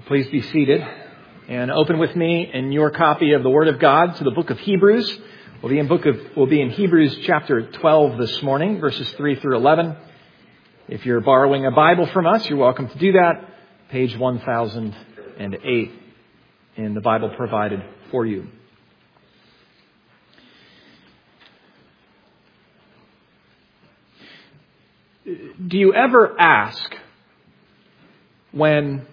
Please be seated and open with me in your copy of the Word of God to the book of Hebrews. We'll be in Hebrews chapter 12 this morning, verses 3 through 11. If you're borrowing a Bible from us, you're welcome to do that. Page 1008 in the Bible provided for you. Do you ever ask when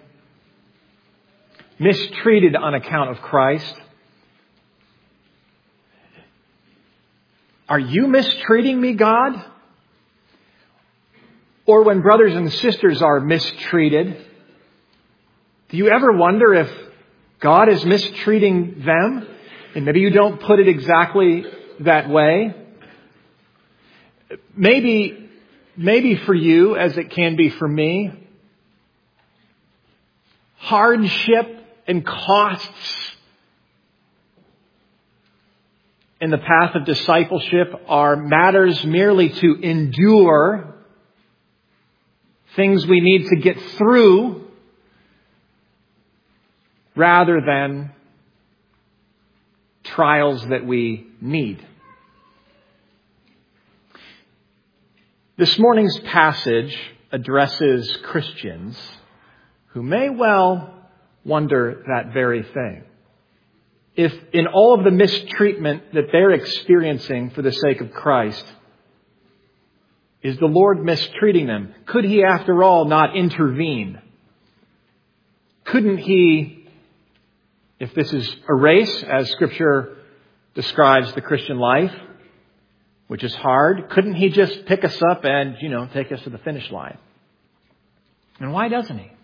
mistreated on account of Christ, are you mistreating me, God? Or when brothers and sisters are mistreated, do you ever wonder if God is mistreating them? And maybe you don't put it exactly that way. Maybe for you, as it can be for me, hardship and costs in the path of discipleship are matters merely to endure, things we need to get through, rather than trials that we need. This morning's passage addresses Christians who may well wonder that very thing. If in all of the mistreatment that they're experiencing for the sake of Christ, is the Lord mistreating them? Could He, after all, not intervene? Couldn't He, if this is a race, as Scripture describes the Christian life, which is hard, couldn't He just pick us up and, take us to the finish line? And why doesn't He?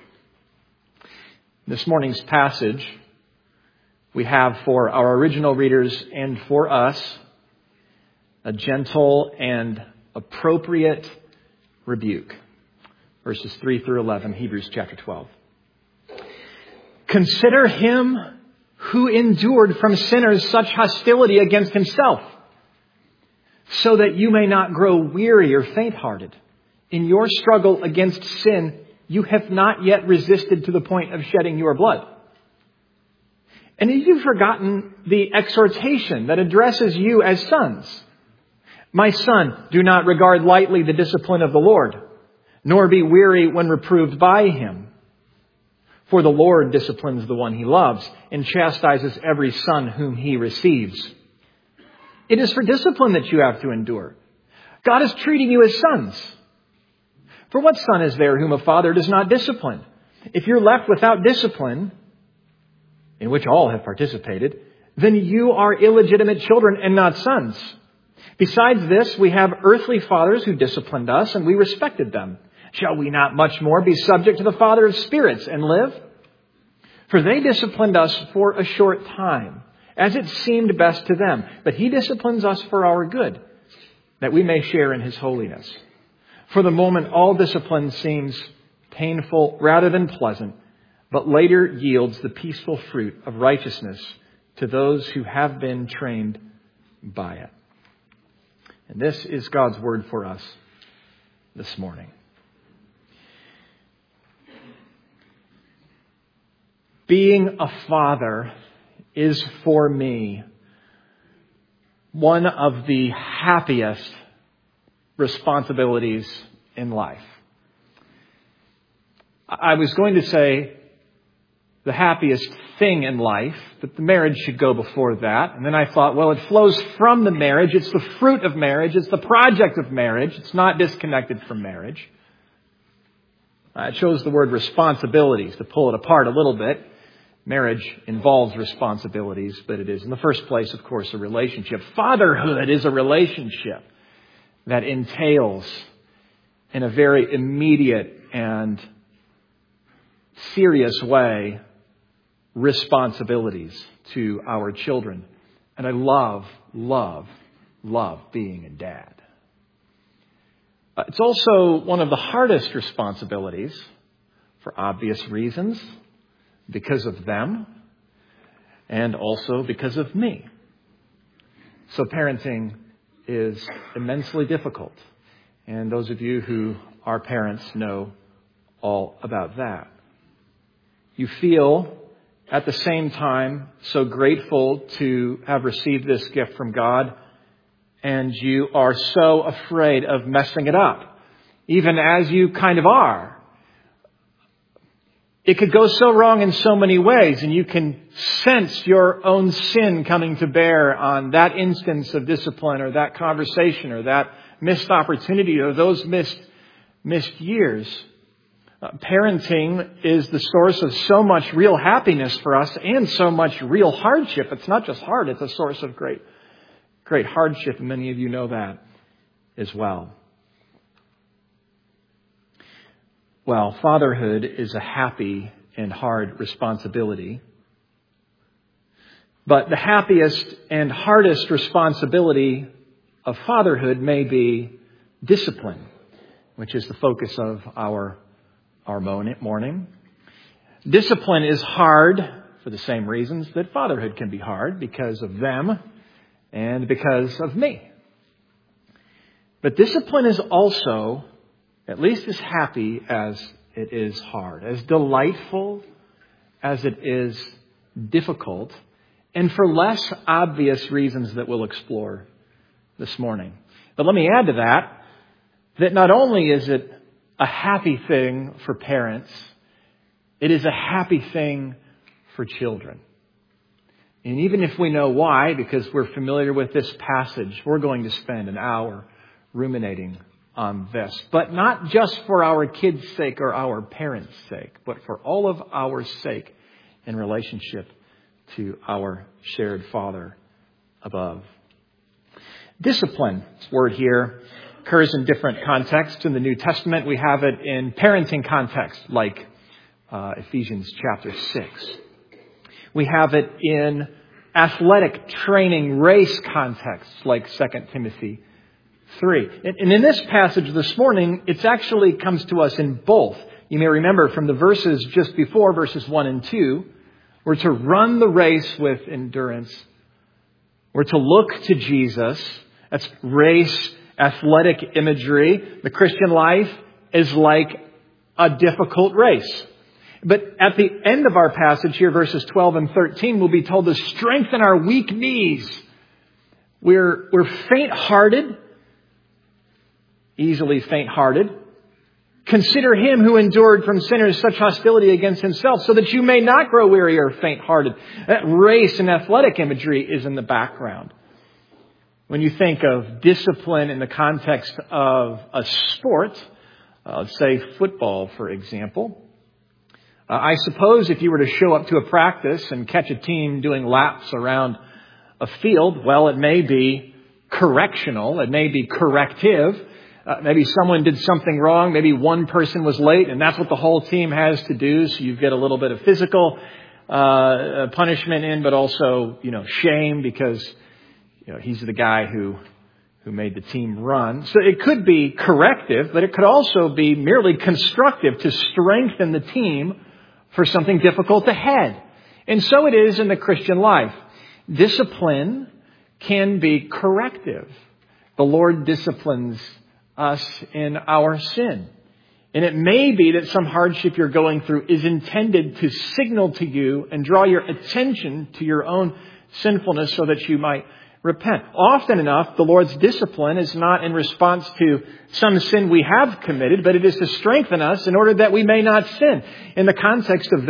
This morning's passage, we have for our original readers and for us a gentle and appropriate rebuke. Verses 3 through 11, Hebrews chapter 12. Consider Him who endured from sinners such hostility against Himself, so that you may not grow weary or faint-hearted. In your struggle against sin, you have not yet resisted to the point of shedding your blood. And you've forgotten the exhortation that addresses you as sons. My son, do not regard lightly the discipline of the Lord, nor be weary when reproved by Him. For the Lord disciplines the one He loves and chastises every son whom He receives. It is for discipline that you have to endure. God is treating you as sons. For what son is there whom a father does not discipline? If you're left without discipline, in which all have participated, then you are illegitimate children and not sons. Besides this, we have earthly fathers who disciplined us, and we respected them. Shall we not much more be subject to the Father of spirits and live? For they disciplined us for a short time, as it seemed best to them. But He disciplines us for our good, that we may share in His holiness. For the moment, all discipline seems painful rather than pleasant, but later yields the peaceful fruit of righteousness to those who have been trained by it. And this is God's word for us this morning. Being a father is for me one of the happiest responsibilities in life. I was going to say the happiest thing in life, but the marriage should go before that. And then I thought, well, it flows from the marriage. It's the fruit of marriage. It's the project of marriage. It's not disconnected from marriage. I chose the word responsibilities to pull it apart a little bit. Marriage involves responsibilities, but it is in the first place, of course, a relationship. Fatherhood is a relationship that entails, in a very immediate and serious way, responsibilities to our children. And I love being a dad. It's also one of the hardest responsibilities, for obvious reasons, because of them, and also because of me. So parenting is immensely difficult. And those of you who are parents know all about that. You feel at the same time so grateful to have received this gift from God, and you are so afraid of messing it up, even as you kind of are. It could go so wrong in so many ways, and you can sense your own sin coming to bear on that instance of discipline or that conversation or that missed opportunity or those missed years. Parenting is the source of so much real happiness for us and so much real hardship. It's not just hard, it's a source of great hardship, and many of you know that as well. Well, fatherhood is a happy and hard responsibility. But the happiest and hardest responsibility of fatherhood may be discipline, which is the focus of our morning. Discipline is hard for the same reasons that fatherhood can be hard, because of them and because of me. But discipline is also at least as happy as it is hard, as delightful as it is difficult, and for less obvious reasons that we'll explore this morning. But let me add to that not only is it a happy thing for parents, it is a happy thing for children. And even if we know why, because we're familiar with this passage, we're going to spend an hour ruminating on this. But not just for our kids' sake or our parents' sake, but for all of our sake in relationship to our shared Father above. Discipline, this word here, occurs in different contexts. In the New Testament, we have it in parenting context, like Ephesians chapter 6. We have it in athletic training race contexts, like 2 Timothy 3. And in this passage this morning, it actually comes to us in both. You may remember from the verses just before, verses 1 and 2, we're to run the race with endurance. We're to look to Jesus. That's race, athletic imagery. The Christian life is like a difficult race. But at the end of our passage here, verses 12 and 13, we'll be told to strengthen our weak knees. We're faint-hearted, easily faint-hearted. Consider him who endured from sinners such hostility against himself, so that you may not grow weary or faint-hearted. That race and athletic imagery is in the background. When you think of discipline in the context of a sport, let's say football, for example, I suppose if you were to show up to a practice and catch a team doing laps around a field, well, it may be correctional, it may be corrective. Maybe someone did something wrong. Maybe one person was late, and that's what the whole team has to do. So you get a little bit of physical punishment in, but also, shame because he's the guy who made the team run. So it could be corrective, but it could also be merely constructive to strengthen the team for something difficult ahead. And so it is in the Christian life. Discipline can be corrective. The Lord disciplines us in our sin. And it may be that some hardship you're going through is intended to signal to you and draw your attention to your own sinfulness so that you might repent. Often enough, the Lord's discipline is not in response to some sin we have committed, but it is to strengthen us in order that we may not sin. In the context of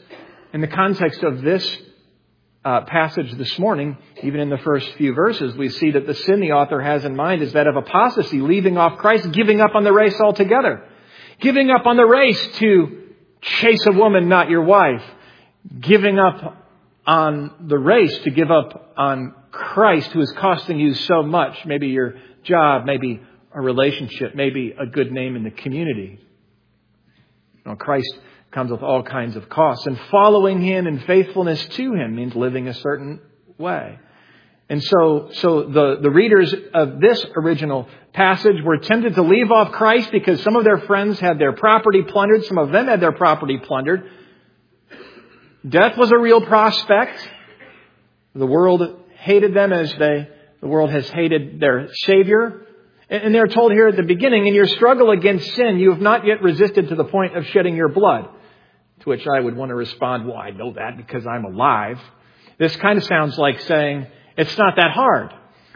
this passage this morning, even in the first few verses, we see that the sin the author has in mind is that of apostasy, leaving off Christ, giving up on the race altogether. Giving up on the race to chase a woman, not your wife. Giving up on the race to give up on Christ, who is costing you so much. Maybe your job, maybe a relationship, maybe a good name in the community. Christ comes with all kinds of costs. And following him in faithfulness to him means living a certain way. And so the readers of this original passage were tempted to leave off Christ because some of their friends had their property plundered. Some of them had their property plundered. Death was a real prospect. The world hated them as the world has hated their Savior. And they're told here at the beginning, in your struggle against sin, you have not yet resisted to the point of shedding your blood. To which I would want to respond, well, I know that because I'm alive. This kind of sounds like saying, it's not that hard.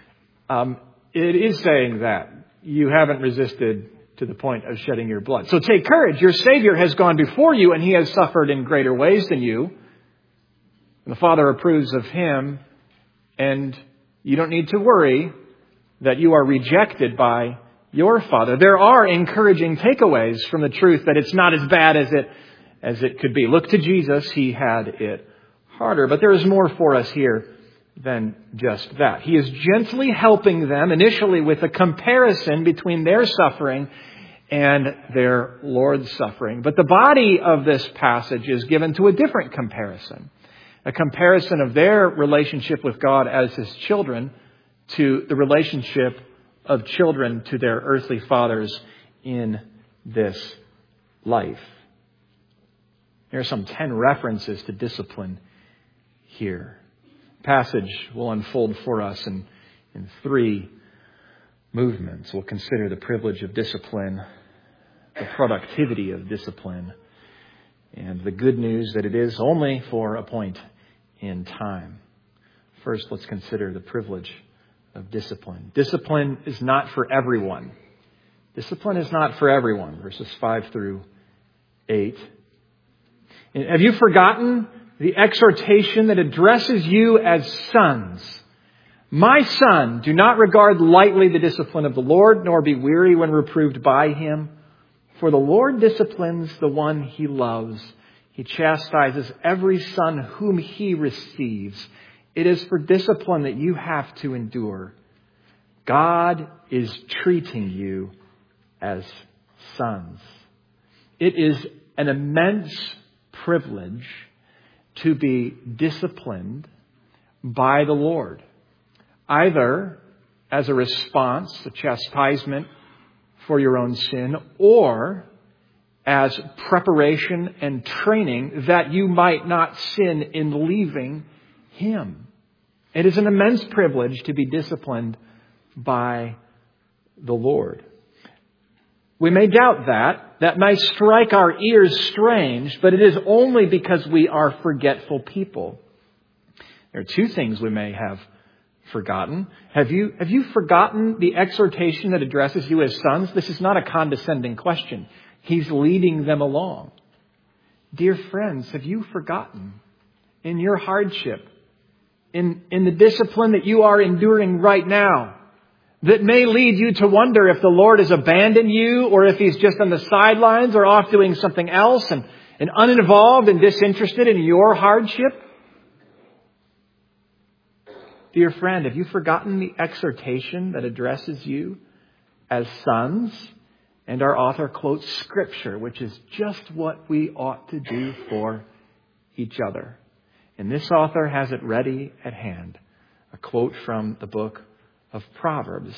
It is saying that. You haven't resisted to the point of shedding your blood. So take courage. Your Savior has gone before you, and He has suffered in greater ways than you. And the Father approves of Him, and you don't need to worry that you are rejected by your Father. There are encouraging takeaways from the truth that it's not as bad as it could be. Look to Jesus. He had it harder. But there is more for us here than just that. He is gently helping them initially with a comparison between their suffering and their Lord's suffering. But the body of this passage is given to a different comparison. A comparison of their relationship with God as His children to the relationship of children to their earthly fathers in this life. There are some 10 references to discipline here. The passage will unfold for us in 3 movements. We'll consider the privilege of discipline, the productivity of discipline, and the good news that it is only for a point in time. First, let's consider the privilege of discipline. Discipline is not for everyone. Discipline is not for everyone. Verses 5 through 8. And have you forgotten the exhortation that addresses you as sons? My son, do not regard lightly the discipline of the Lord, nor be weary when reproved by Him. For the Lord disciplines the one He loves. He chastises every son whom He receives. It is for discipline that you have to endure. God is treating you as sons. It is an immense privilege to be disciplined by the Lord, either as a response, a chastisement for your own sin, or as preparation and training that you might not sin in leaving Him. It is an immense privilege to be disciplined by the Lord. We may doubt that. That may strike our ears strange, but it is only because we are forgetful people. There are 2 things we may have forgotten. Have you forgotten the exhortation that addresses you as sons? This is not a condescending question. He's leading them along. Dear friends, have you forgotten in your hardship, in the discipline that you are enduring right now, that may lead you to wonder if the Lord has abandoned you, or if He's just on the sidelines or off doing something else and uninvolved and disinterested in your hardship? Dear friend, have you forgotten the exhortation that addresses you as sons? And our author quotes Scripture, which is just what we ought to do for each other. And this author has it ready at hand. A quote from the book of Proverbs.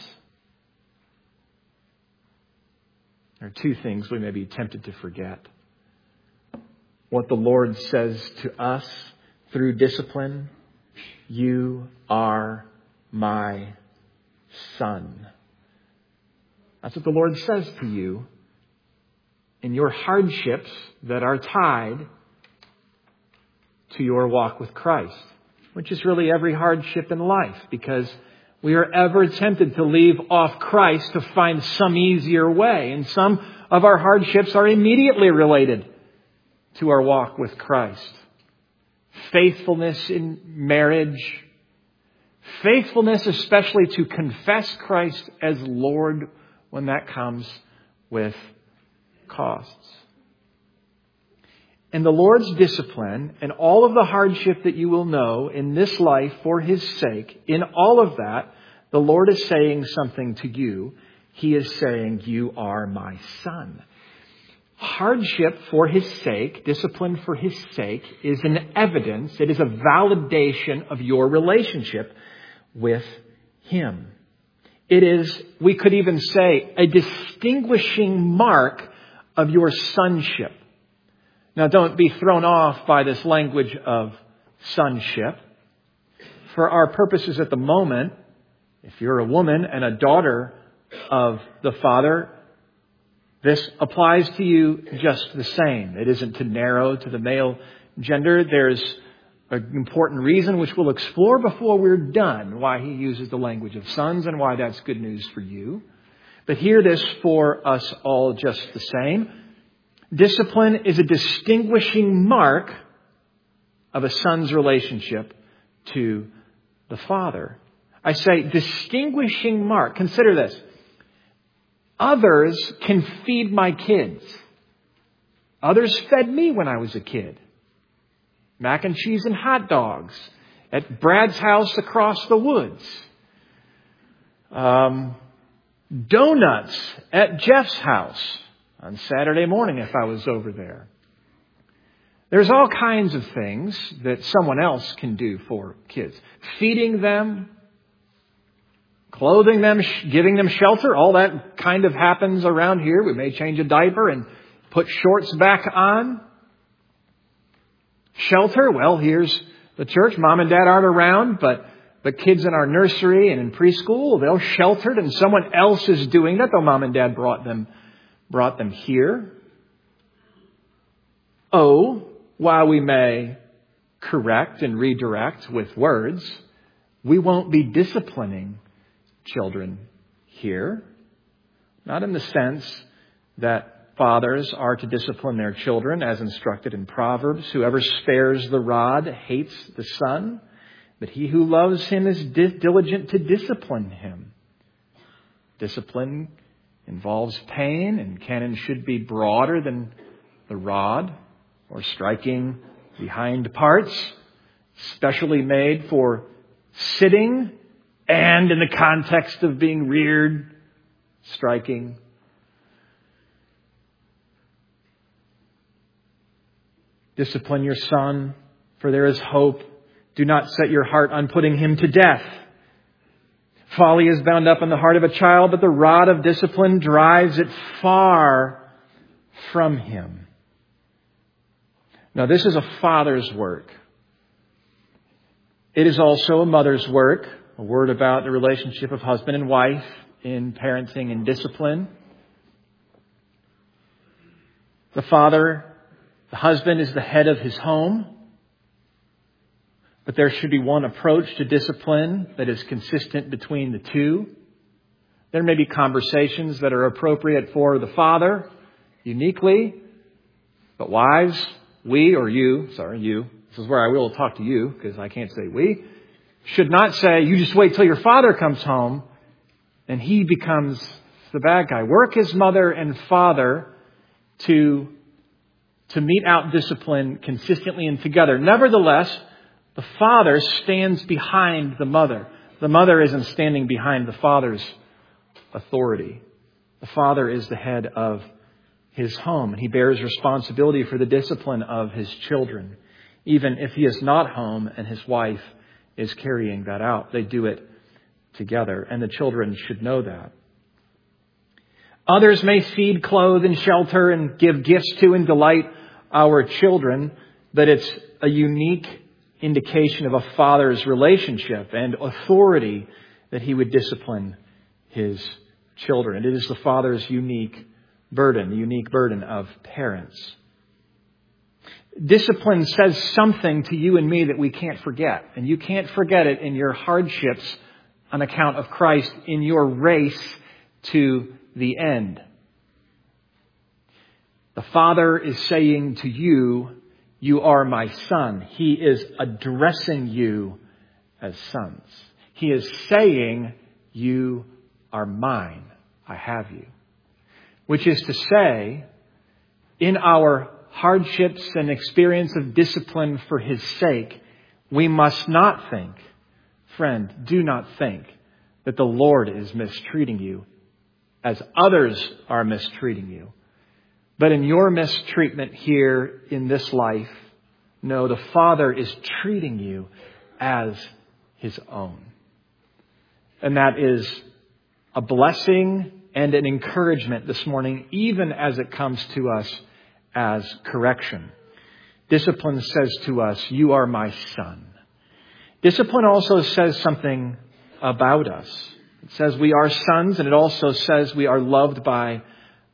There are 2 things we may be tempted to forget. What the Lord says to us through discipline: you are my son. That's what the Lord says to you in your hardships that are tied to your walk with Christ, which is really every hardship in life, because we are ever tempted to leave off Christ to find some easier way. And some of our hardships are immediately related to our walk with Christ. Faithfulness in marriage. Faithfulness especially to confess Christ as Lord when that comes with costs. And the Lord's discipline and all of the hardship that you will know in this life for His sake, in all of that, the Lord is saying something to you. He is saying, you are my son. Hardship for His sake, discipline for His sake, is an evidence, it is a validation of your relationship with Him. It is, we could even say, a distinguishing mark of your sonship. Now, don't be thrown off by this language of sonship. For our purposes at the moment, if you're a woman and a daughter of the Father, This applies to you just the same. It isn't to narrow to the male gender. There's an important reason which we'll explore before we're done, why he uses the language of sons and why that's good news for you. But hear this for us all just the same. Discipline is a distinguishing mark of a son's relationship to the father. I say distinguishing mark. Consider this. Others can feed my kids. Others fed me when I was a kid. Mac and cheese and hot dogs at Brad's house across the woods. Donuts at Jeff's house on Saturday morning if I was over there. There's all kinds of things that someone else can do for kids. Feeding them, clothing them, giving them shelter, all that kind of happens around here. We may change a diaper and put shorts back on. Shelter, well, here's the church. Mom and Dad aren't around, but kids in our nursery and in preschool, they're sheltered and someone else is doing that, though Mom and Dad brought them here. Oh, while we may correct and redirect with words, we won't be disciplining children here. Not in the sense that fathers are to discipline their children as instructed in Proverbs. Whoever spares the rod hates the son, but he who loves him is diligent to discipline him. Discipline involves pain, and can and should be broader than the rod or striking behind parts, specially made for sitting and in the context of being reared, striking. Discipline your son, for there is hope. Do not set your heart on putting him to death. Folly is bound up in the heart of a child, but the rod of discipline drives it far from him. Now, this is a father's work. It is also a mother's work, a word about the relationship of husband and wife in parenting and discipline. The husband is the head of his home, but there should be one approach to discipline that is consistent between the two. There may be conversations that are appropriate for the father uniquely, but wives, you, this is where I will talk to you because I can't say we, should not say, you just wait till your father comes home and he becomes the bad guy. Work as mother and father to mete out discipline consistently and together. Nevertheless, the father stands behind the mother. The mother isn't standing behind the father's authority. The father is the head of his home, and he bears responsibility for the discipline of his children, even if he is not home and his wife is carrying that out. They do it together, and the children should know that. Others may feed, clothe, and shelter and give gifts to and delight our children, but it's a unique indication of a father's relationship and authority that he would discipline his children. It is the father's unique burden, the unique burden of parents. Discipline says something to you and me that we can't forget, and you can't forget it in your hardships on account of Christ in your race to the end. The Father is saying to you, you are my son. He is addressing you as sons. He is saying, you are mine. I have you. Which is to say, in our hardships and experience of discipline for his sake, we must not think, friend, do not think that the Lord is mistreating you as others are mistreating you. But in your mistreatment here in this life, no, the Father is treating you as his own. And that is a blessing and an encouragement this morning, even as it comes to us as correction. Discipline says to us, you are my son. Discipline also says something about us. It says we are sons, and it also says we are loved by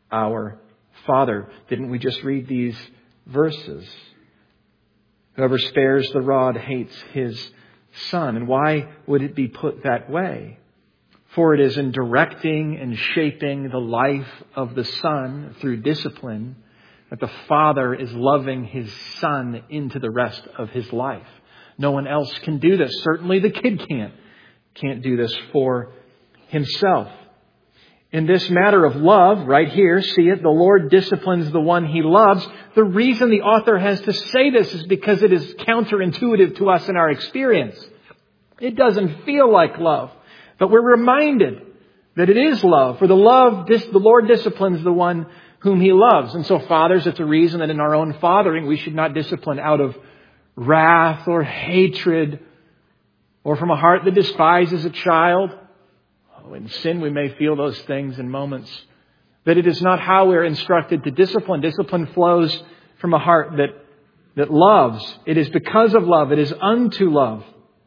our Father. Didn't we just read these verses? Whoever spares the rod hates his son. And why would it be put that way? For it is in directing and shaping the life of the son through discipline that the Father is loving his son into the rest of his life. No one else can do this. Certainly the kid can't do this for himself. In this matter of love, right here, see it, the Lord disciplines the one he loves. The reason the author has to say this is because it is counterintuitive to us in our experience. It doesn't feel like love, but we're reminded that it is love. For the Lord disciplines the one whom he loves. And so, fathers, it's a reason that in our own fathering we should not discipline out of wrath or hatred or from a heart that despises a child. In sin, we may feel those things in moments. But it is not how we're instructed to discipline. Discipline flows from a heart that loves. It is because of love. It is unto love.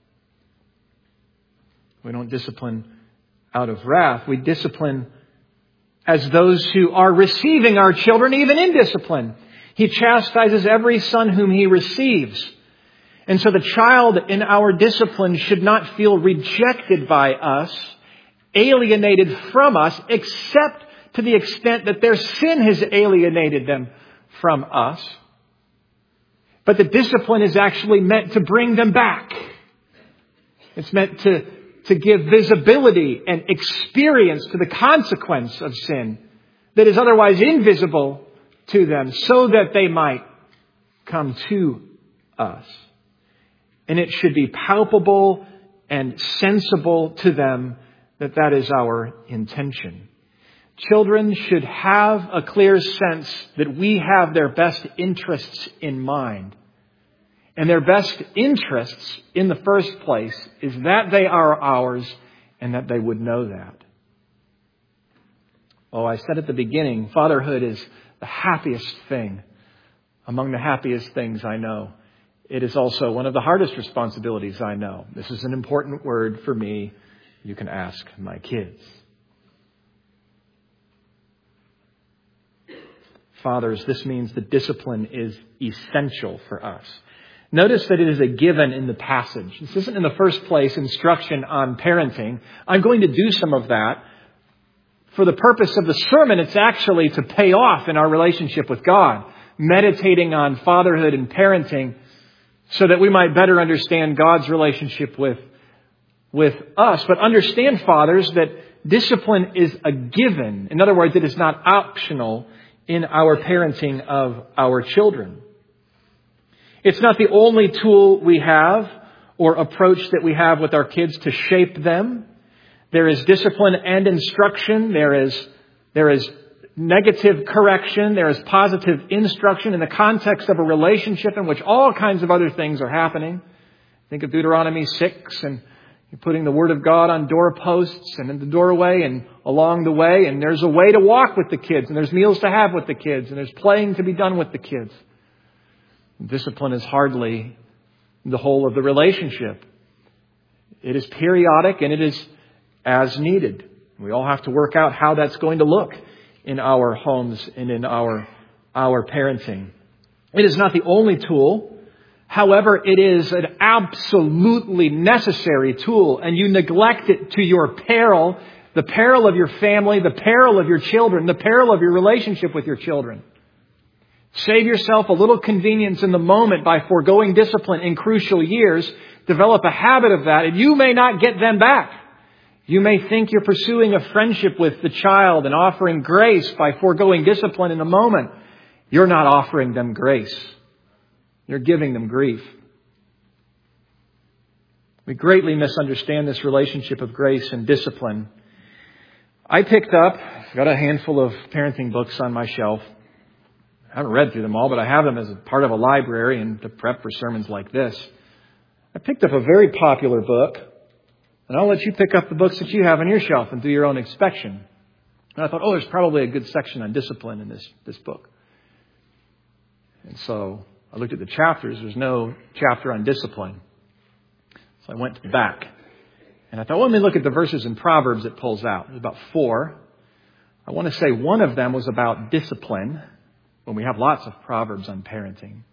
We don't discipline out of wrath. We discipline as those who are receiving our children, even in discipline. He chastises every son whom he receives. And so the child in our discipline should not feel rejected by us, alienated from us, except to the extent that their sin has alienated them from us. But the discipline is actually meant to bring them back. It's meant to give visibility and experience to the consequence of sin that is otherwise invisible to them, so that they might come to us. And it should be palpable and sensible to them that is our intention. Children should have a clear sense that we have their best interests in mind. And their best interests, in the first place, is that they are ours and that they would know that. Oh, I said at the beginning, fatherhood is the happiest thing among the happiest things I know. It is also one of the hardest responsibilities I know. This is an important word for me. You can ask my kids. Fathers, this means that discipline is essential for us. Notice that it is a given in the passage. This isn't in the first place instruction on parenting. I'm going to do some of that. For the purpose of the sermon, it's actually to pay off in our relationship with God, meditating on fatherhood and parenting so that we might better understand God's relationship with us. But understand, fathers, that discipline is a given. In other words, it is not optional in our parenting of our children. It's not the only tool we have or approach that we have with our kids to shape them. There is discipline and instruction. There is negative correction. There is positive instruction in the context of a relationship in which all kinds of other things are happening. Think of Deuteronomy 6 and you're putting the Word of God on doorposts and in the doorway and along the way. And there's a way to walk with the kids. And there's meals to have with the kids. And there's playing to be done with the kids. Discipline is hardly the whole of the relationship. It is periodic and it is as needed. We all have to work out how that's going to look in our homes and in our parenting. It is not the only tool. However, it is an absolutely necessary tool, and you neglect it to your peril, the peril of your family, the peril of your children, the peril of your relationship with your children. Save yourself a little convenience in the moment by foregoing discipline in crucial years. Develop a habit of that, and you may not get them back. You may think you're pursuing a friendship with the child and offering grace by foregoing discipline in the moment. You're not offering them grace. You're giving them grief. We greatly misunderstand this relationship of grace and discipline. I've got a handful of parenting books on my shelf. I haven't read through them all, but I have them as a part of a library and to prep for sermons like this. I picked up a very popular book, and I'll let you pick up the books that you have on your shelf and do your own inspection. And I thought, there's probably a good section on discipline in this book. And so I looked at the chapters. There's no chapter on discipline. So I went to the back. And I thought, let me look at the verses in Proverbs it pulls out. There's about 4. I want to say one of them was about discipline, when we have lots of proverbs on parenting.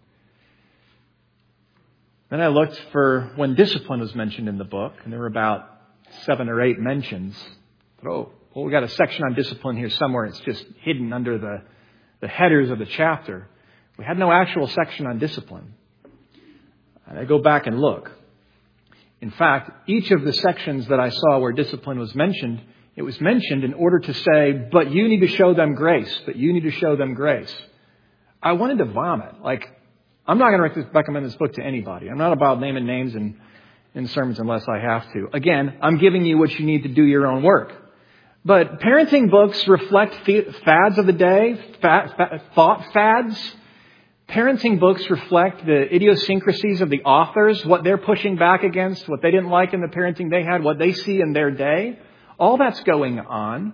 Then I looked for when discipline was mentioned in the book, and there were about 7 or 8 mentions. Well, we got a section on discipline here somewhere. It's just hidden under the headers of the chapter. We had no actual section on discipline. And I go back and look. In fact, each of the sections that I saw where discipline was mentioned, it was mentioned in order to say, but you need to show them grace. But you need to show them grace. I wanted to vomit. I'm not going to recommend this book to anybody. I'm not about naming names in sermons unless I have to. Again, I'm giving you what you need to do your own work. But parenting books reflect fads of the day, thought fads. Parenting books reflect the idiosyncrasies of the authors, what they're pushing back against, what they didn't like in the parenting they had, what they see in their day. All that's going on.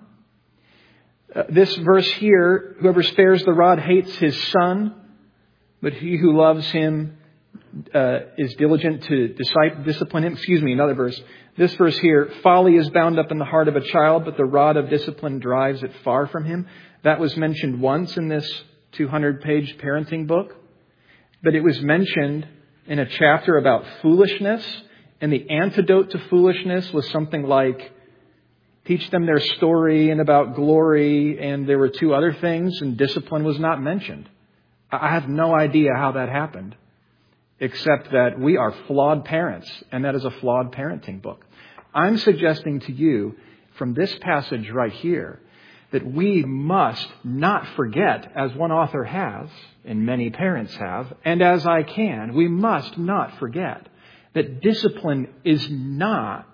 This verse here, whoever spares the rod hates his son, but he who loves him is diligent to discipline him. Another verse. This verse here, folly is bound up in the heart of a child, but the rod of discipline drives it far from him. That was mentioned once in this 200-page parenting book, but it was mentioned in a chapter about foolishness, and the antidote to foolishness was something like teach them their story and about glory, and there were 2 other things, and discipline was not mentioned. I have no idea how that happened, except that we are flawed parents, and that is a flawed parenting book. I'm suggesting to you from this passage right here that we must not forget, as one author has, and many parents have, and as I can, we must not forget that discipline is not,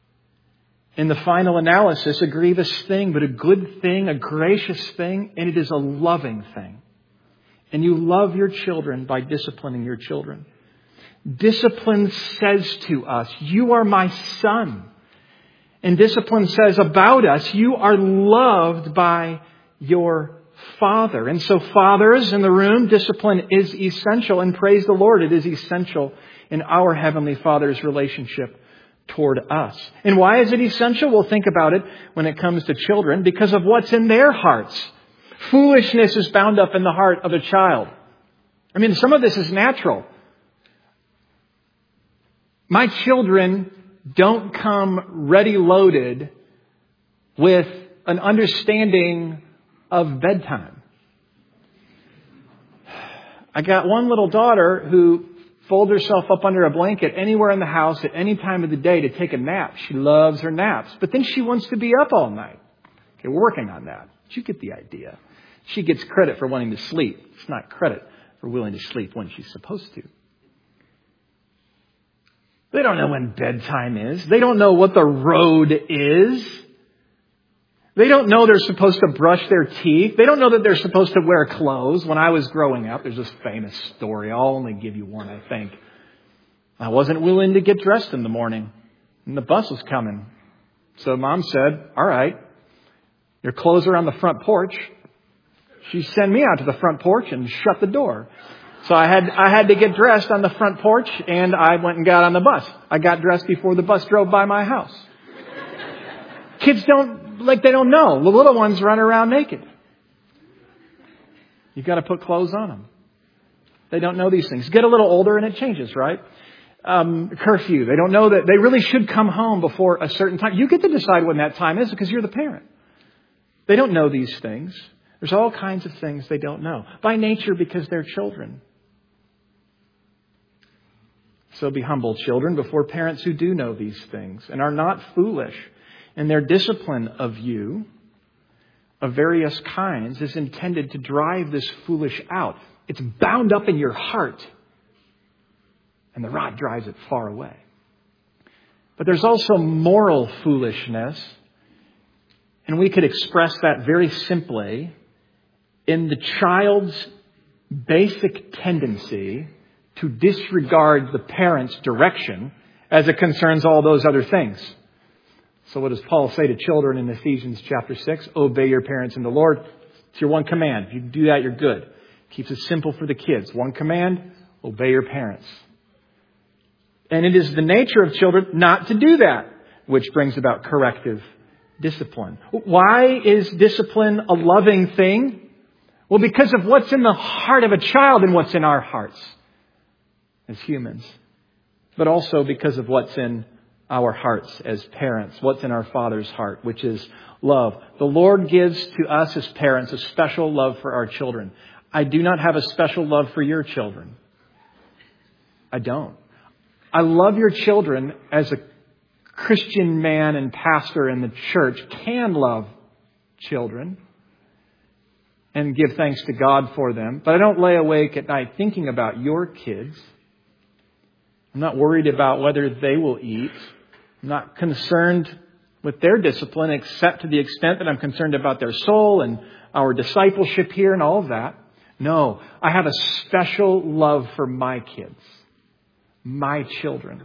in the final analysis, a grievous thing, but a good thing, a gracious thing, and it is a loving thing. And you love your children by disciplining your children. Discipline says to us, you are my son. And discipline says about us, you are loved by your Father. And so fathers in the room, discipline is essential. And praise the Lord, it is essential in our Heavenly Father's relationship toward us. And why is it essential? Well, think about it when it comes to children, because of what's in their hearts. Foolishness is bound up in the heart of a child. Some of this is natural. My children don't come ready loaded with an understanding of bedtime. I got one little daughter who folds herself up under a blanket anywhere in the house at any time of the day to take a nap. She loves her naps, but then she wants to be up all night. Okay, we're working on that. But you get the idea. She gets credit for wanting to sleep. It's not credit for willing to sleep when she's supposed to. They don't know when bedtime is. They don't know what the road is. They don't know they're supposed to brush their teeth. They don't know that they're supposed to wear clothes. When I was growing up, there's this famous story. I'll only give you one, I think. I wasn't willing to get dressed in the morning, and the bus was coming. So Mom said, all right, your clothes are on the front porch. She sent me out to the front porch and shut the door. So I had to get dressed on the front porch, and I went and got on the bus. I got dressed before the bus drove by my house. Kids they don't know. The little ones run around naked. You've got to put clothes on them. They don't know these things. Get a little older and it changes, right? Curfew. They don't know that they really should come home before a certain time. You get to decide when that time is because you're the parent. They don't know these things. There's all kinds of things they don't know. By nature, because they're children. So be humble, children, before parents who do know these things and are not foolish. And their discipline of you, of various kinds, is intended to drive this foolish out. It's bound up in your heart. And the rod drives it far away. But there's also moral foolishness. And we could express that very simply in the child's basic tendency to disregard the parent's direction as it concerns all those other things. So what does Paul say to children in Ephesians chapter 6? Obey your parents in the Lord. It's your one command. If you do that, you're good. Keeps it simple for the kids. One command, obey your parents. And it is the nature of children not to do that, which brings about corrective discipline. Why is discipline a loving thing? Well, because of what's in the heart of a child and what's in our hearts as humans. But also because of what's in our hearts as parents, what's in our Father's heart, which is love. The Lord gives to us as parents a special love for our children. I do not have a special love for your children. I don't. I love your children as a Christian man and pastor in the church can love children and give thanks to God for them. But I don't lay awake at night thinking about your kids. I'm not worried about whether they will eat. I'm not concerned with their discipline except to the extent that I'm concerned about their soul and our discipleship here and all of that. No, I have a special love for my kids, my children.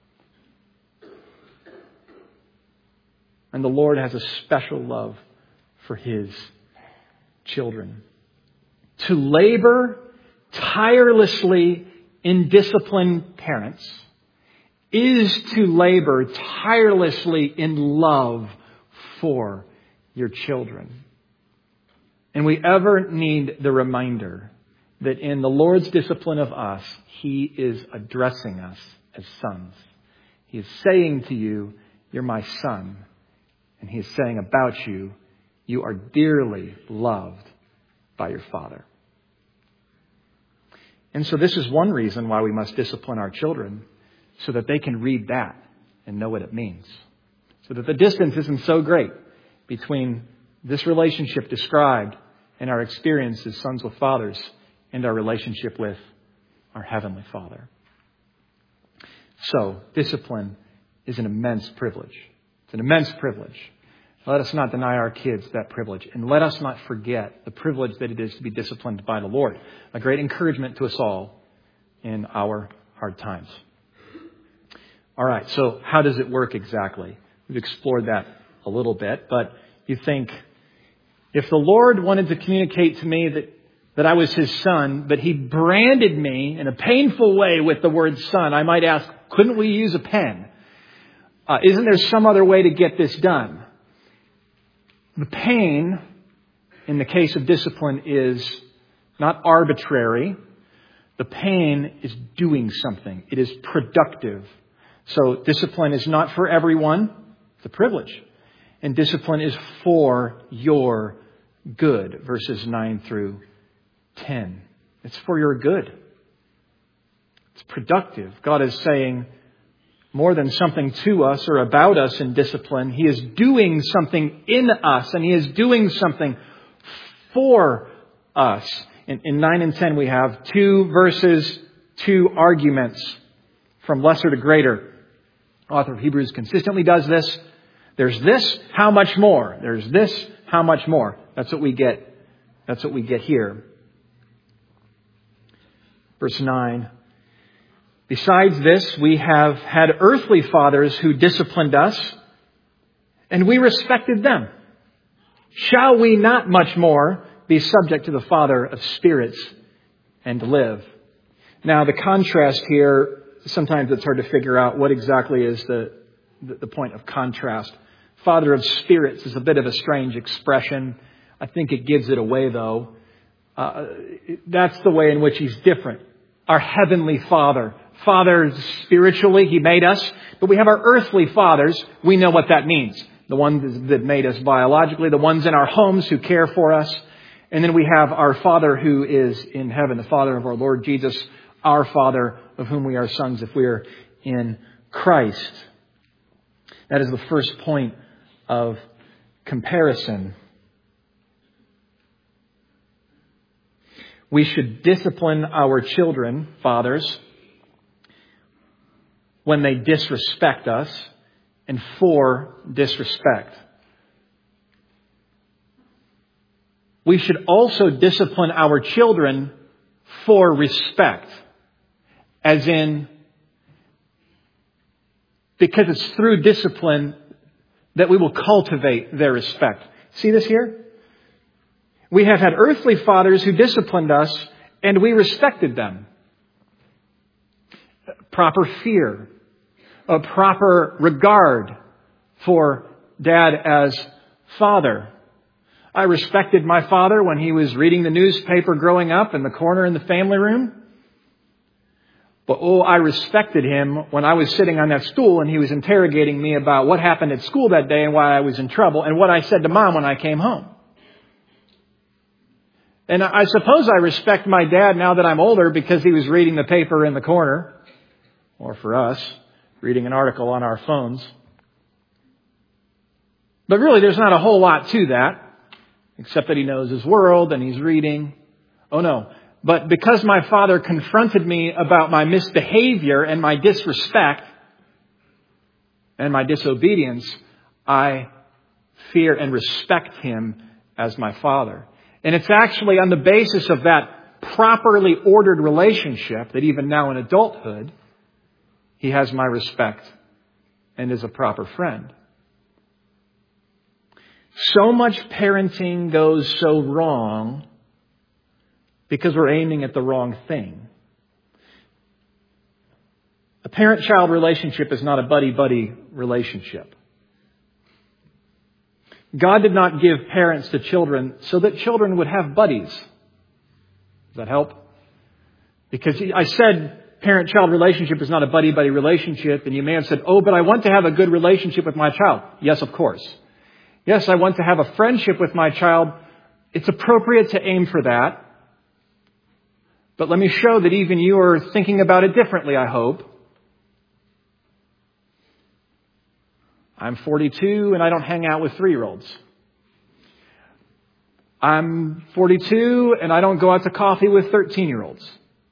And the Lord has a special love for His children. To labor tirelessly in disciplined parents is to labor tirelessly in love for your children. And we ever need the reminder that in the Lord's discipline of us, He is addressing us as sons. He is saying to you, you're my son. And He is saying about you, you are dearly loved by your Father. And so this is one reason why we must discipline our children, so that they can read that and know what it means. So that the distance isn't so great between this relationship described in our experience as sons with fathers and our relationship with our Heavenly Father. So, discipline is an immense privilege. It's an immense privilege. Let us not deny our kids that privilege. And let us not forget the privilege that it is to be disciplined by the Lord. A great encouragement to us all in our hard times. All right, so how does it work exactly? We've explored that a little bit, but you think, if the Lord wanted to communicate to me that I was His son, but He branded me in a painful way with the word son, I might ask, couldn't we use a pen? Isn't there some other way to get this done? The pain, in the case of discipline, is not arbitrary. The pain is doing something. It is productive. So discipline is not for everyone. It's a privilege. And discipline is for your good. Verses 9 through 10. It's for your good. It's productive. God is saying more than something to us or about us in discipline. He is doing something in us, and He is doing something for us. In 9 and 10 we have 2 verses, 2 arguments from lesser to greater. Author of Hebrews consistently does this. There's this, how much more? There's this, how much more? That's what we get. That's what we get here. Verse 9. Besides this, we have had earthly fathers who disciplined us, and we respected them. Shall we not much more be subject to the Father of spirits and live? Now, the contrast here, sometimes it's hard to figure out what exactly is the point of contrast. Father of spirits is a bit of a strange expression. I think it gives it away, though. That's the way in which He's different. Our Heavenly Father. Father, spiritually, He made us. But we have our earthly fathers. We know what that means. The ones that made us biologically. The ones in our homes who care for us. And then we have our Father who is in heaven. The Father of our Lord Jesus. Our Father, of whom we are sons if we are in Christ. That is the first point of comparison. We should discipline our children, fathers, when they disrespect us and for disrespect. We should also discipline our children for respect. As in, because it's through discipline that we will cultivate their respect. See this here? We have had earthly fathers who disciplined us, and we respected them. Proper fear, a proper regard for Dad as father. I respected my father when he was reading the newspaper growing up in the corner in the family room. But I respected him when I was sitting on that stool and he was interrogating me about what happened at school that day and why I was in trouble and what I said to Mom when I came home. And I suppose I respect my dad now that I'm older because he was reading the paper in the corner, or for us, reading an article on our phones. But really, there's not a whole lot to that, except that he knows his world and he's reading. Oh no. But because my father confronted me about my misbehavior and my disrespect and my disobedience, I fear and respect him as my father. And it's actually on the basis of that properly ordered relationship that even now in adulthood, he has my respect and is a proper friend. So much parenting goes so wrong because we're aiming at the wrong thing. A parent-child relationship is not a buddy-buddy relationship. God did not give parents to children so that children would have buddies. Does that help? Because I said parent-child relationship is not a buddy-buddy relationship, and you may have said, but I want to have a good relationship with my child. Yes, of course. Yes, I want to have a friendship with my child. It's appropriate to aim for that. But let me show that even you are thinking about it differently, I hope. I'm 42 and I don't hang out with 3-year-olds. I'm 42 and I don't go out to coffee with 13-year-olds.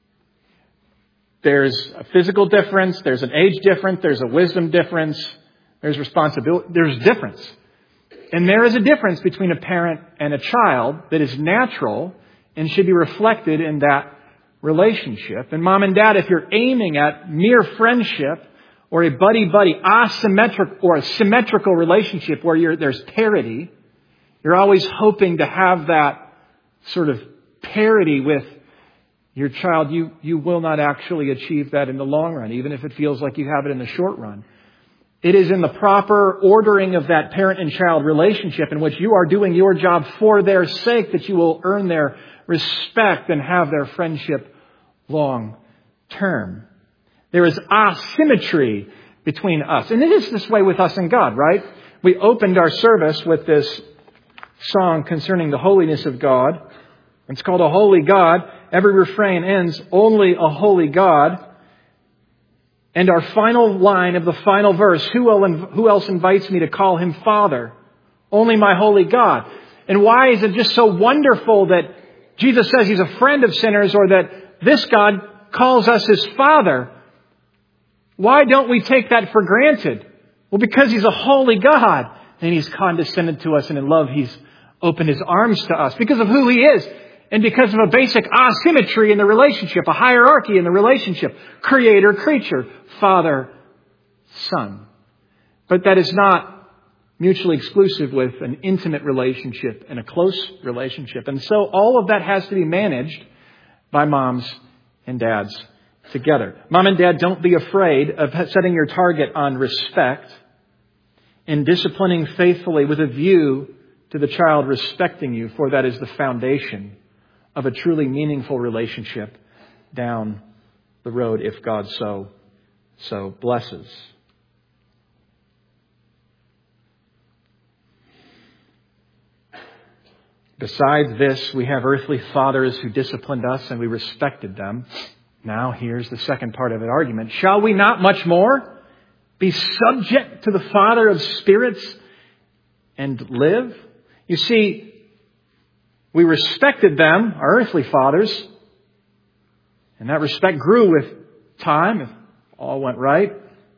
There's a physical difference. There's an age difference. There's a wisdom difference. There's responsibility. There's difference. And there is a difference between a parent and a child that is natural and should be reflected in that relationship. And mom and dad, if you're aiming at mere friendship or a buddy-buddy asymmetric or a symmetrical relationship where there's parity, you're always hoping to have that sort of parity with your child. You will not actually achieve that in the long run, even if it feels like you have it in the short run. It is in the proper ordering of that parent and child relationship in which you are doing your job for their sake that you will earn their respect and have their friendship long term. There is asymmetry between us. And it is this way with us and God, right? We opened our service with this song concerning the holiness of God. It's called A Holy God. Every refrain ends, only a holy God. And our final line of the final verse, who else invites me to call him Father? Only my holy God. And why is it just so wonderful that Jesus says he's a friend of sinners, or that this God calls us his Father? Why don't we take that for granted? Well, because he's a holy God and he's condescended to us, and in love he's opened his arms to us because of who he is. And because of a basic asymmetry in the relationship, a hierarchy in the relationship, creator, creature, father, son. But that is not mutually exclusive with an intimate relationship and a close relationship. And so all of that has to be managed by moms and dads together. Mom and dad, don't be afraid of setting your target on respect and disciplining faithfully with a view to the child respecting you, for that is the foundation of a truly meaningful relationship down the road, if God so blesses. Besides this, we have earthly fathers who disciplined us and we respected them. Now here's the second part of the argument. Shall we not much more be subject to the Father of spirits and live? You see, we respected them, our earthly fathers, and that respect grew with time, if all went right.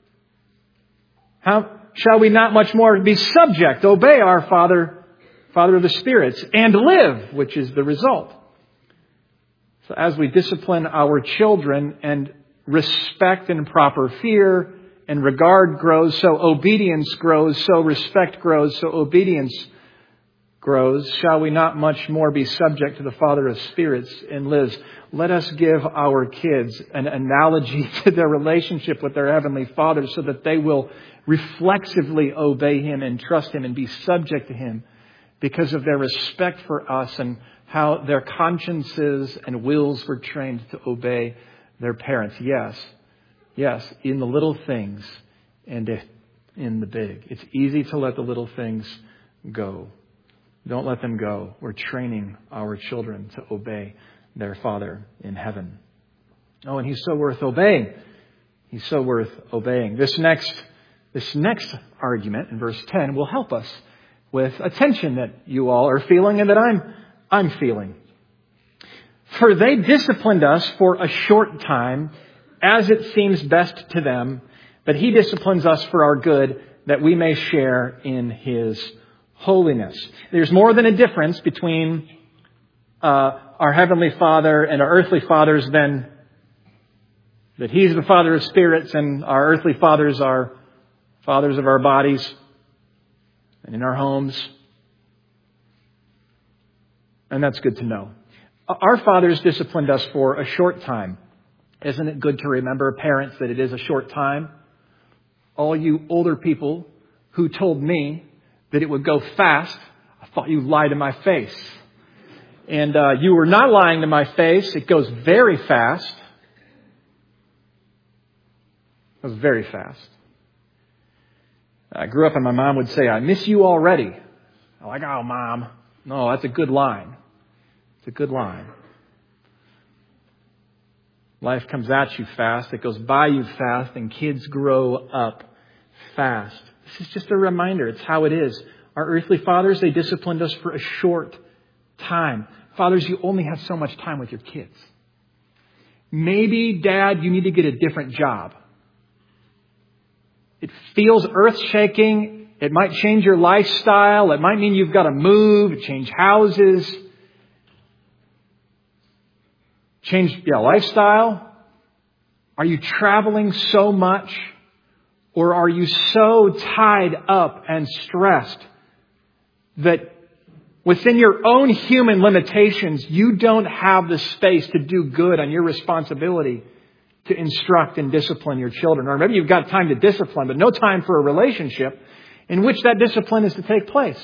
How shall we not much more be subject, obey our Father of the spirits, and live, which is the result? So as we discipline our children and respect and proper fear and regard grows, so obedience grows, so respect grows, so obedience grows, shall we not much more be subject to the Father of spirits? And Liz, let us give our kids an analogy to their relationship with their Heavenly Father so that they will reflexively obey Him and trust Him and be subject to Him because of their respect for us and how their consciences and wills were trained to obey their parents. Yes, in the little things and in the big. It's easy to let the little things go. Don't let them go. We're training our children to obey their Father in heaven. Oh, and He's so worth obeying. He's so worth obeying. This next argument in verse 10 will help us with a tension that you all are feeling and that I'm feeling. For they disciplined us for a short time, as it seems best to them, but He disciplines us for our good, that we may share in His holiness. There's more than a difference between our Heavenly Father and our earthly fathers than that He's the Father of spirits and our earthly fathers are fathers of our bodies and in our homes. And that's good to know. Our fathers disciplined us for a short time. Isn't it good to remember, parents, that it is a short time? All you older people who told me that it would go fast, I thought you lied to my face. And you were not lying to my face. It goes very fast. It goes very fast. I grew up and my mom would say, I miss you already. I'm like, oh, Mom. No, that's a good line. It's a good line. Life comes at you fast. It goes by you fast. And kids grow up fast. This is just a reminder. It's how it is. Our earthly fathers, they disciplined us for a short time. Fathers, you only have so much time with your kids. Maybe, Dad, you need to get a different job. It feels earth-shaking. It might change your lifestyle. It might mean you've got to move, change houses, change lifestyle. Are you traveling so much? Or are you so tied up and stressed that within your own human limitations, you don't have the space to do good on your responsibility to instruct and discipline your children? Or maybe you've got time to discipline, but no time for a relationship in which that discipline is to take place.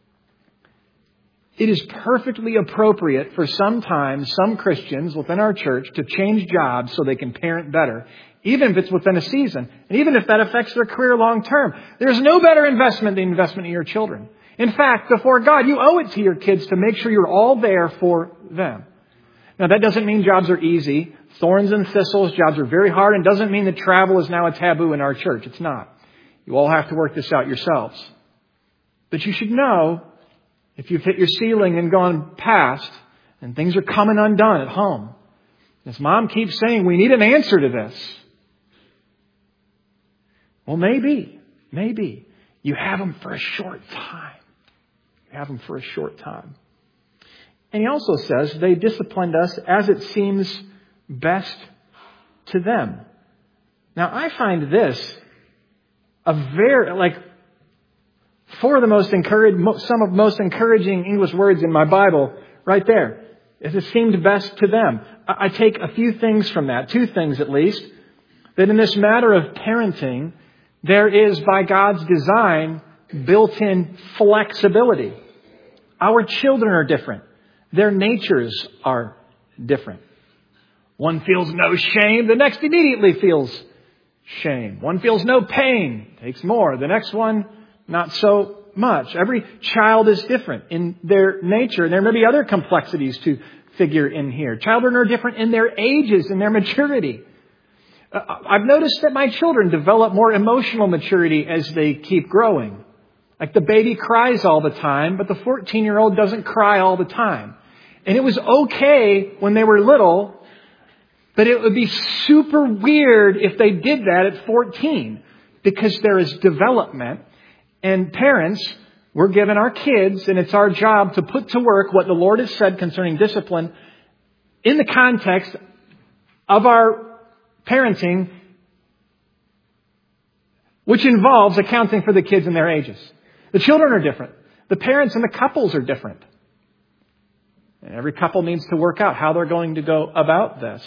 It is perfectly appropriate for sometimes some Christians within our church to change jobs so they can parent better, even if it's within a season, and even if that affects their career long term. There's no better investment than investment in your children. In fact, before God, you owe it to your kids to make sure you're all there for them. Now, that doesn't mean jobs are easy. Thorns and thistles, jobs are very hard, and doesn't mean that travel is now a taboo in our church. It's not. You all have to work this out yourselves. But you should know, if you've hit your ceiling and gone past, and things are coming undone at home, as Mom keeps saying, we need an answer to this. Well, maybe you have them for a short time. You have them for a short time. And He also says they disciplined us as it seems best to them. Now, I find this a very, some of most encouraging English words in my Bible right there. As it seemed best to them. I take a few things from that, 2 things at least, that in this matter of parenting, there is, by God's design, built-in flexibility. Our children are different. Their natures are different. One feels no shame, the next immediately feels shame. One feels no pain, takes more. The next one, not so much. Every child is different in their nature, and there may be other complexities to figure in here. Children are different in their ages and their maturity. I've noticed that my children develop more emotional maturity as they keep growing. Like the baby cries all the time, but the 14-year-old doesn't cry all the time. And it was okay when they were little, but it would be super weird if they did that at 14, because there is development. And parents, we're given our kids, and it's our job to put to work what the Lord has said concerning discipline in the context of our parenting, which involves accounting for the kids and their ages. The children are different. The parents and the couples are different. And every couple needs to work out how they're going to go about this.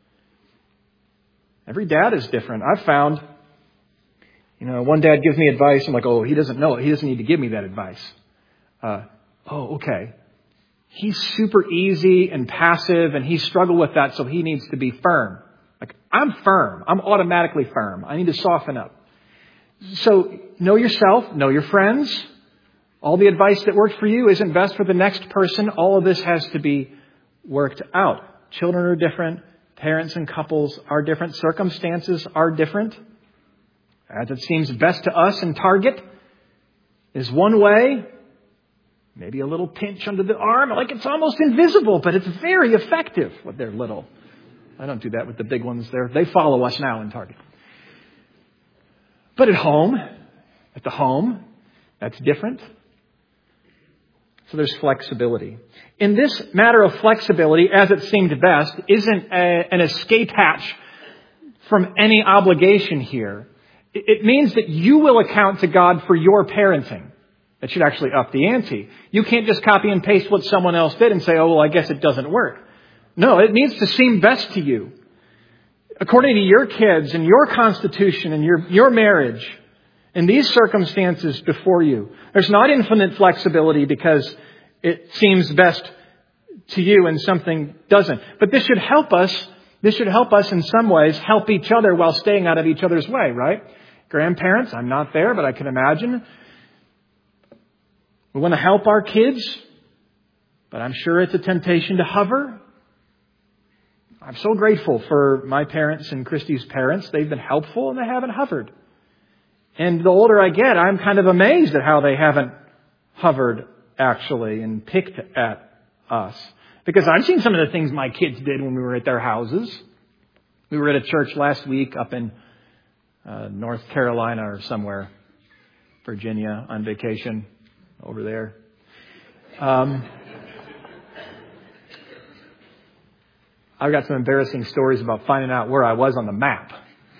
Every dad is different. I've found, one dad gives me advice. I'm like, oh, he doesn't know it. He doesn't need to give me that advice. Okay. He's super easy and passive, and he struggled with that, so he needs to be firm. Like, I'm firm. I'm automatically firm. I need to soften up. So, know yourself, know your friends. All the advice that worked for you isn't best for the next person. All of this has to be worked out. Children are different. Parents and couples are different. Circumstances are different. As it seems best to us in Target is one way. Maybe a little pinch under the arm, like it's almost invisible, but it's very effective when they're little. I don't do that with the big ones there. They follow us now in Target. But at the home, that's different. So there's flexibility. In this matter of flexibility, as it seemed best, isn't an escape hatch from any obligation here. It means that you will account to God for your parenting. That should actually up the ante. You can't just copy and paste what someone else did and say, oh, well, I guess it doesn't work. No, it needs to seem best to you. According to your kids and your constitution and your marriage, in these circumstances before you, there's not infinite flexibility because it seems best to you and something doesn't. But this should help us. This should help us in some ways help each other while staying out of each other's way, right? Grandparents, I'm not there, but I can imagine. We want to help our kids, but I'm sure it's a temptation to hover. I'm so grateful for my parents and Christy's parents. They've been helpful and they haven't hovered. And the older I get, I'm kind of amazed at how they haven't hovered actually and picked at us. Because I've seen some of the things my kids did when we were at their houses. We were at a church last week up in North Carolina or somewhere, Virginia, on vacation. Over there. I've got some embarrassing stories about finding out where I was on the map.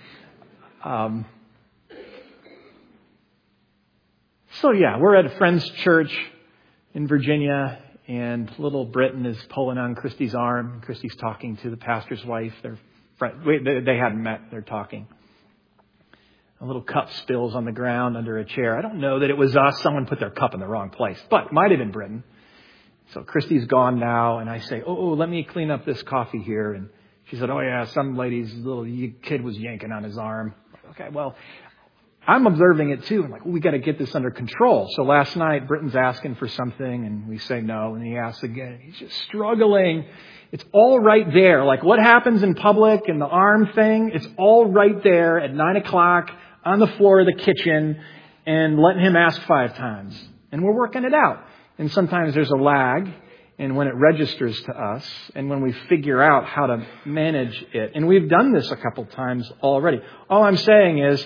We're at a friend's church in Virginia, and little Britain is pulling on Christy's arm. Christy's talking to the pastor's wife. They hadn't met. They're talking. A little cup spills on the ground under a chair. I don't know that it was us. Someone put their cup in the wrong place, but it might have been Britain. So Christy's gone now, and I say, oh, let me clean up this coffee here. And she said, oh, yeah, some lady's little kid was yanking on his arm. Okay, well, I'm observing it too. I'm like, we got to get this under control. So last night, Britain's asking for something, and we say no, and he asks again. He's just struggling. It's all right there. Like what happens in public and the arm thing, it's all right there at 9 o'clock. On the floor of the kitchen and letting him ask 5 times. And we're working it out. And sometimes there's a lag in when it registers to us and when we figure out how to manage it. And we've done this a couple times already. All I'm saying is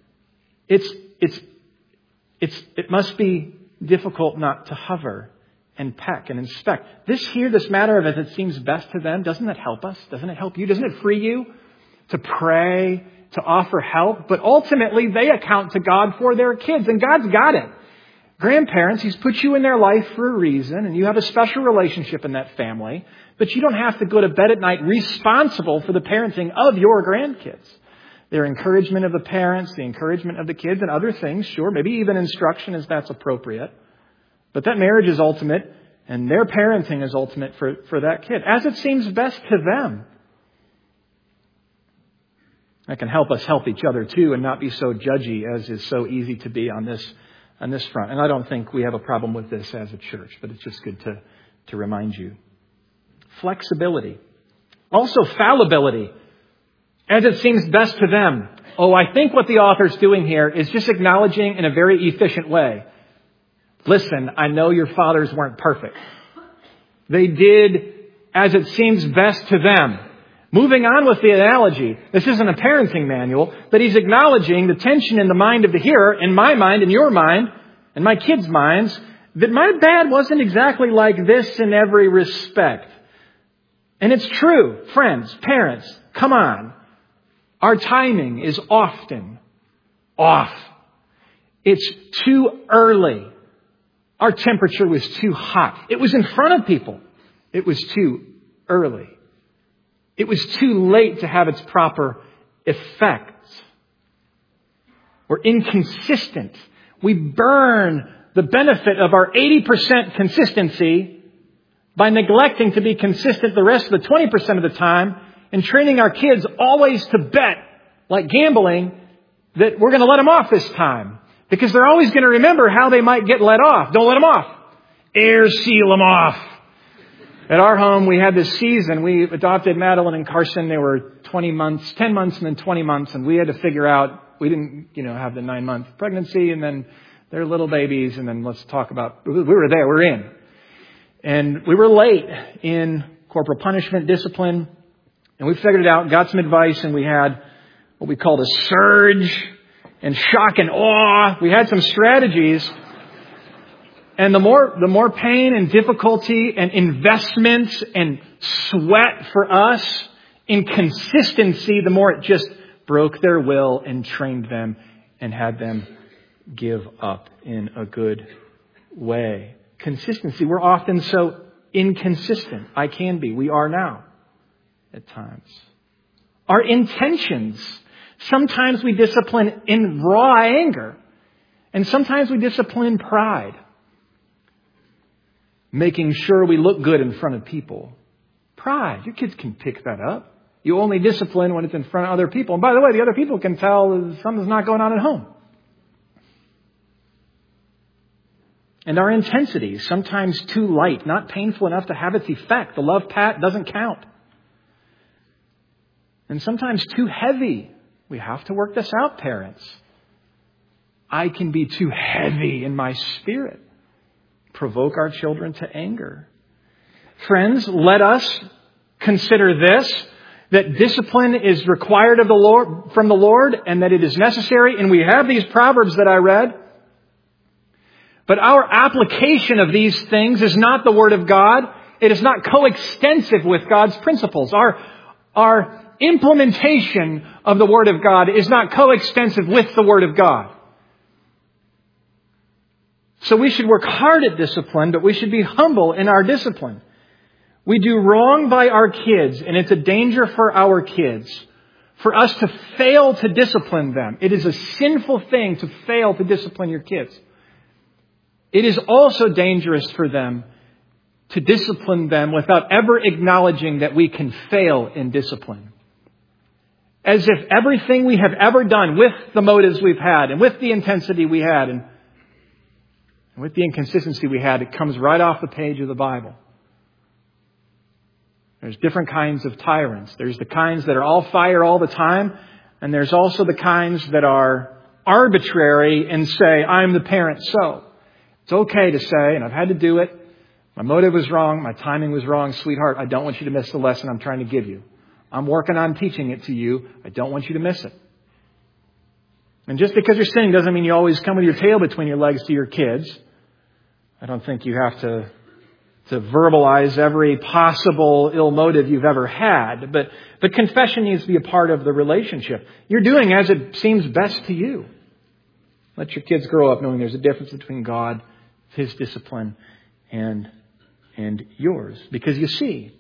it must be difficult not to hover and peck and inspect. This matter of as it seems best to them, doesn't it help us? Doesn't it help you? Doesn't it free you to pray, to offer help? But ultimately, they account to God for their kids, and God's got it. Grandparents, He's put you in their life for a reason, and you have a special relationship in that family, but you don't have to go to bed at night responsible for the parenting of your grandkids. Their encouragement of the parents, the encouragement of the kids, and other things, sure, maybe even instruction as that's appropriate. But that marriage is ultimate, and their parenting is ultimate for that kid, as it seems best to them. That can help us help each other too and not be so judgy as is so easy to be on this front. And I don't think we have a problem with this as a church, but it's just good to remind you. Flexibility. Also fallibility. As it seems best to them. Oh, I think what the author's doing here is just acknowledging in a very efficient way. Listen, I know your fathers weren't perfect. They did as it seems best to them. Moving on with the analogy, this isn't a parenting manual, but he's acknowledging the tension in the mind of the hearer, in my mind, in your mind, and my kids' minds, that my dad wasn't exactly like this in every respect. And it's true, friends, parents, come on. Our timing is often off. It's too early. Our temperature was too hot. It was in front of people. It was too early. It was too late to have its proper effect. We're inconsistent. We burn the benefit of our 80% consistency by neglecting to be consistent the rest of the 20% of the time and training our kids always to bet, like gambling, that we're going to let them off this time. Because they're always going to remember how they might get let off. Don't let them off. Air seal them off. At our home, we had this season. We adopted Madeline and Carson. They were 10 months and then 20 months. And we had to figure out, we didn't, have the 9-month pregnancy and then they're little babies. And then let's talk about, we were there, we're in. And we were late in corporal punishment, discipline. And we figured it out, got some advice, and we had what we called a surge and shock and awe. We had some strategies. And the more pain and difficulty and investment and sweat for us in consistency, the more it just broke their will and trained them and had them give up in a good way. Consistency. We're often so inconsistent. I can be. We are now at times. Our intentions. Sometimes we discipline in raw anger. And sometimes we discipline in pride. Making sure we look good in front of people. Pride. Your kids can pick that up. You only discipline when it's in front of other people. And by the way, the other people can tell something's not going on at home. And our intensity, sometimes too light, not painful enough to have its effect. The love pat doesn't count. And sometimes too heavy. We have to work this out, parents. I can be too heavy in my spirit. Provoke our children to anger. Friends, let us consider this, that discipline is required of the Lord, from the Lord, and that it is necessary. And we have these proverbs that I read. But our application of these things is not the Word of God. It is not coextensive with God's principles. Our implementation of the Word of God is not coextensive with the Word of God. So we should work hard at discipline, but we should be humble in our discipline. We do wrong by our kids, and it's a danger for our kids for us to fail to discipline them. It is a sinful thing to fail to discipline your kids. It is also dangerous for them to discipline them without ever acknowledging that we can fail in discipline. As if everything we have ever done with the motives we've had and with the intensity we had and with the inconsistency we had, it comes right off the page of the Bible. There's different kinds of tyrants. There's the kinds that are all fire all the time. And there's also the kinds that are arbitrary and say, I'm the parent, so. It's okay to say, and I've had to do it, my motive was wrong, my timing was wrong, sweetheart, I don't want you to miss the lesson I'm trying to give you. I'm working on teaching it to you. I don't want you to miss it. And just because you're sinning doesn't mean you always come with your tail between your legs to your kids. I don't think you have to verbalize every possible ill motive you've ever had. But confession needs to be a part of the relationship. You're doing as it seems best to you. Let your kids grow up knowing there's a difference between God, His discipline, and yours. Because you see,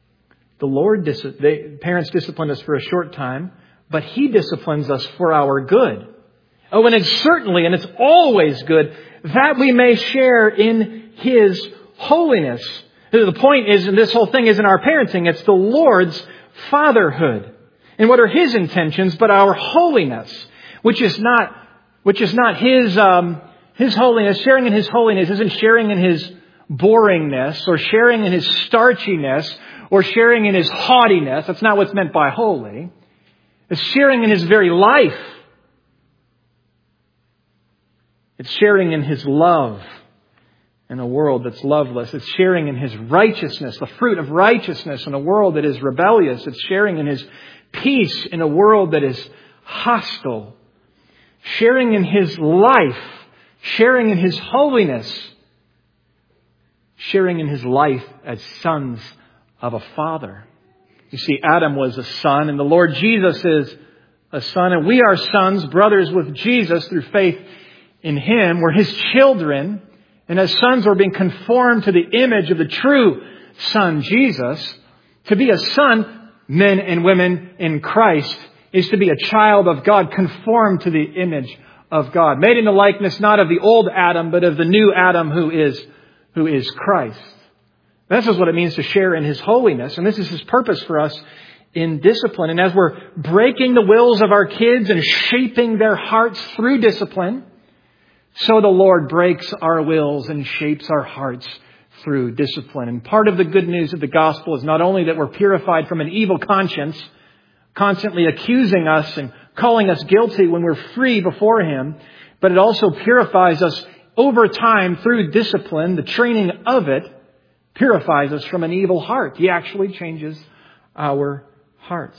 parents discipline us for a short time, but He disciplines us for our good. Oh, and it's certainly, and it's always good, that we may share in His holiness. The point is, and this whole thing isn't our parenting, it's the Lord's fatherhood. And what are His intentions but our holiness, which is not His holiness. Sharing in His holiness isn't sharing in His boringness or sharing in His starchiness or sharing in His haughtiness. That's not what's meant by holy. It's sharing in His very life. It's sharing in His love in a world that's loveless. It's sharing in His righteousness, the fruit of righteousness in a world that is rebellious. It's sharing in His peace in a world that is hostile. Sharing in His life. Sharing in His holiness. Sharing in His life as sons of a Father. You see, Adam was a son, and the Lord Jesus is a son, and we are sons, brothers with Jesus through faith in Him. We're His children. And as sons, we're being conformed to the image of the true Son, Jesus. To be a son, men and women in Christ, is to be a child of God, conformed to the image of God. Made in the likeness not of the old Adam, but of the new Adam who is Christ. This is what it means to share in His holiness. And this is His purpose for us in discipline. And as we're breaking the wills of our kids and shaping their hearts through discipline, so the Lord breaks our wills and shapes our hearts through discipline. And part of the good news of the gospel is not only that we're purified from an evil conscience, constantly accusing us and calling us guilty when we're free before Him, but it also purifies us over time through discipline. The training of it purifies us from an evil heart. He actually changes our hearts.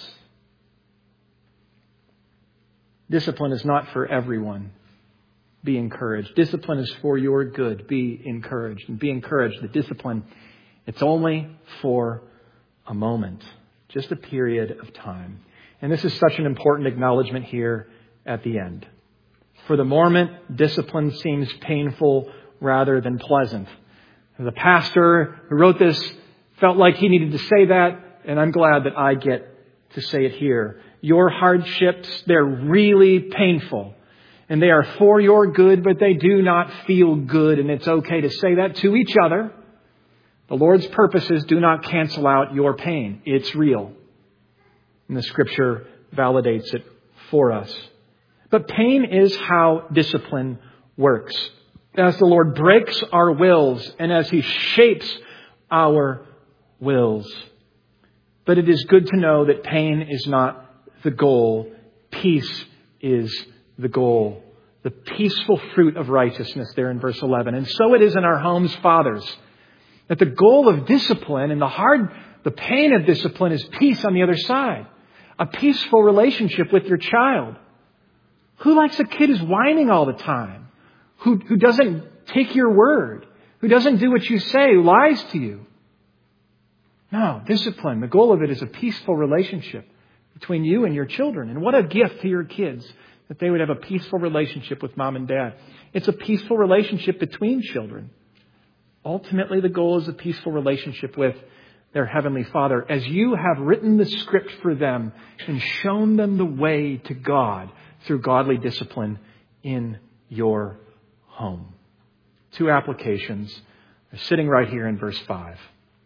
Discipline is not for everyone. Be encouraged. Discipline is for your good. Be encouraged. And be encouraged that discipline, it's only for a moment. Just a period of time. And this is such an important acknowledgement here at the end. For the moment, discipline seems painful rather than pleasant. The pastor who wrote this felt like he needed to say that, and I'm glad that I get to say it here. Your hardships, they're really painful. And they are for your good, but they do not feel good. And it's okay to say that to each other. The Lord's purposes do not cancel out your pain. It's real. And the Scripture validates it for us. But pain is how discipline works. As the Lord breaks our wills and as He shapes our wills. But it is good to know that pain is not the goal. Peace is the goal. The peaceful fruit of righteousness there in verse 11. And so it is in our homes, fathers, that the goal of discipline and the pain of discipline is peace on the other side. A peaceful relationship with your child. Who likes a kid who's whining all the time? Who doesn't take your word? Who doesn't do what you say? Who lies to you? No, discipline. The goal of it is a peaceful relationship between you and your children. And what a gift to your kids that they would have a peaceful relationship with mom and dad. It's a peaceful relationship between children. Ultimately, the goal is a peaceful relationship with their Heavenly Father. As you have written the script for them and shown them the way to God through godly discipline in your home. Two applications are sitting right here in verse 5.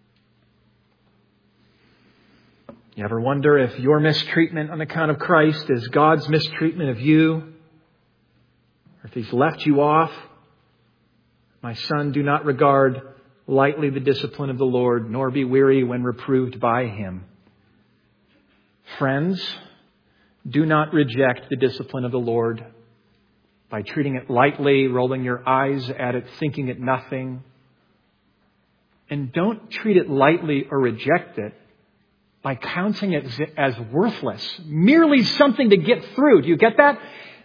You ever wonder if your mistreatment on account of Christ is God's mistreatment of you? Or if He's left you off? My son, do not regard lightly the discipline of the Lord, nor be weary when reproved by Him. Friends, do not reject the discipline of the Lord by treating it lightly, rolling your eyes at it, thinking it nothing. And don't treat it lightly or reject it by counting it as worthless, merely something to get through. Do you get that?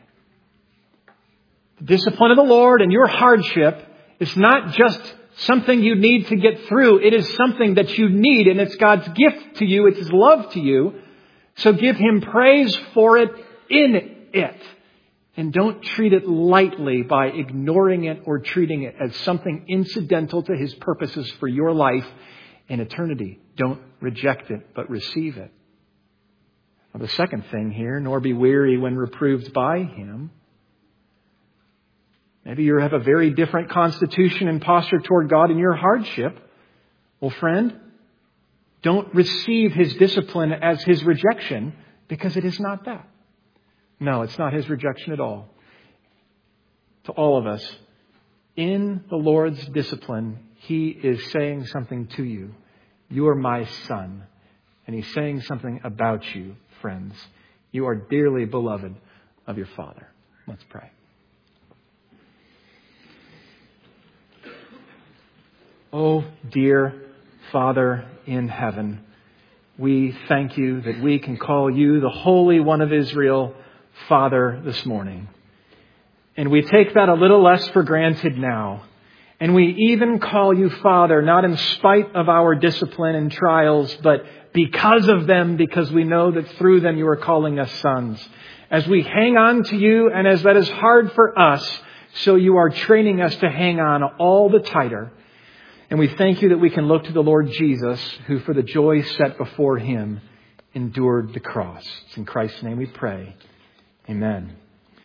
The discipline of the Lord and your hardship is not just something you need to get through. It is something that you need, and it's God's gift to you. It's His love to you. So give Him praise for it in it. And don't treat it lightly by ignoring it or treating it as something incidental to His purposes for your life in eternity. Don't reject it, but receive it. Well, the second thing here, nor be weary when reproved by Him. Maybe you have a very different constitution and posture toward God in your hardship. Well, friend, don't receive His discipline as His rejection, because it is not that. No, it's not His rejection at all. To all of us, in the Lord's discipline, He is saying something to you. You are my son. And He's saying something about you, friends. You are dearly beloved of your Father. Let's pray. Oh, dear Father in heaven, we thank You that we can call You, the Holy One of Israel, Father this morning. And we take that a little less for granted now. And we even call You Father, not in spite of our discipline and trials, but because of them, because we know that through them You are calling us sons. As we hang on to You, and as that is hard for us, So you are training us to hang on all the tighter. And we thank you that we can look to the Lord Jesus, who for the joy set before him endured the cross. It's in Christ's name we pray. Amen.